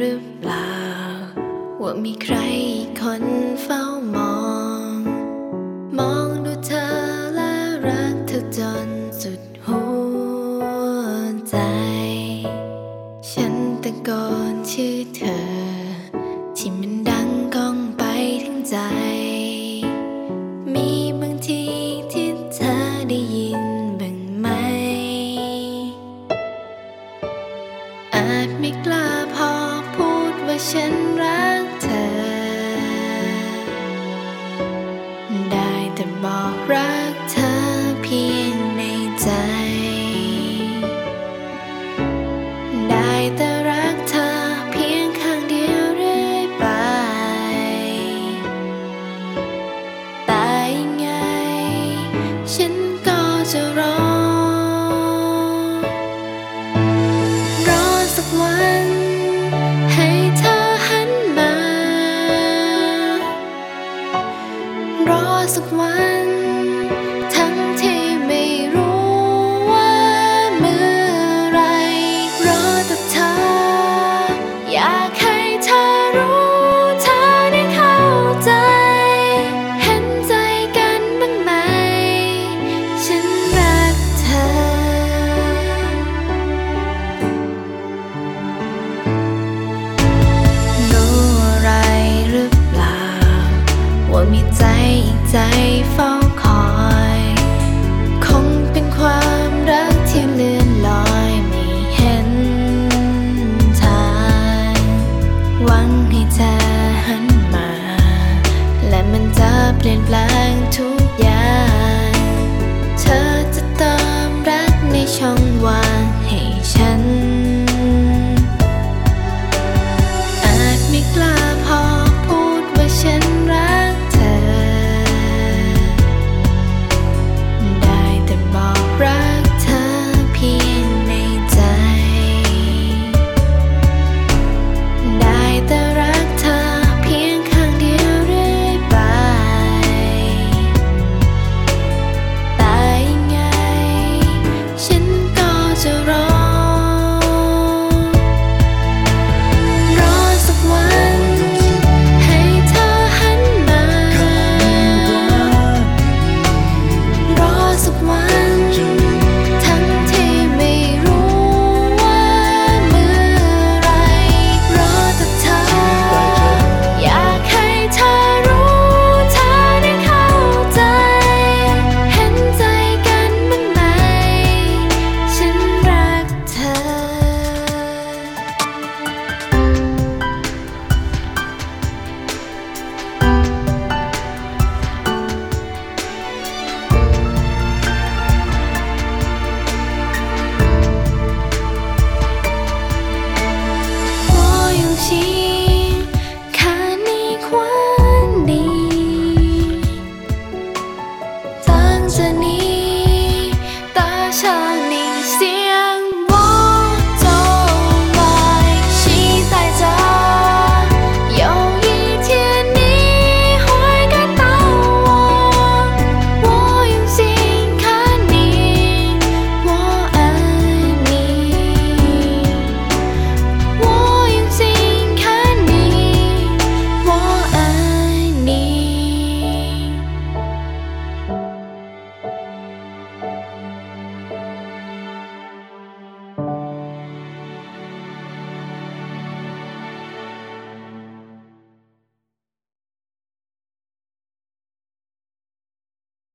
รือเปล่าว่ามีใครคนเฝ้ามองดูเธอและรักเธอจนสุดหัวใจฉันตะโกนชื่อเธอที่มันดังก้องไปถึงใจมีบางทีที่เธอได้ยินบ้างไหมอาจไม่กล้าพอพูดว่าฉันรักเธอได้แต่บอกรักเธอเพียงในใจได้แต่รักเธอเพียงข้างเดียวเรื่อยไปแต่ยังไงฉันก็จะรอสักวันให้เธอหันมารอสักวันทั้งที่ไม่รู้ว่าเมื่อไรรอแต่เธออยากให้เธอรู้เธอได้เข้าใจเห็นใจกันบ้างไหมฉันรักเธอว่ามีใจอีกใจเฝ้า